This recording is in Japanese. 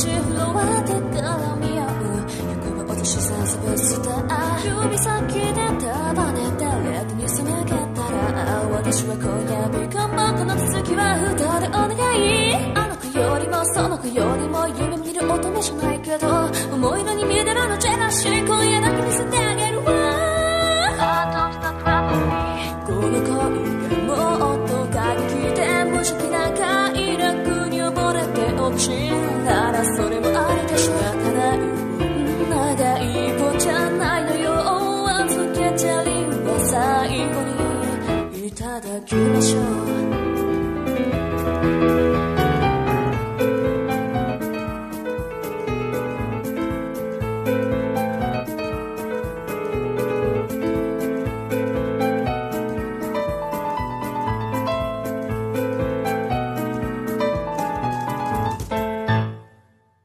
しフロアで絡み合う欲望落としさせぶスター指先で束ねてレッドに背けたら私は今夜ビカンバこの続きは二人お願いあの子よりもその子よりも夢見る乙女じゃないけど思いのに見えてるのジェラシー今夜だけ見せてあげるわこの恋もっと過激で無邪気な快楽に溺れて落ちるならそれもありで仕方ない長い子じゃないのよ預けてるは最後にいただきましょう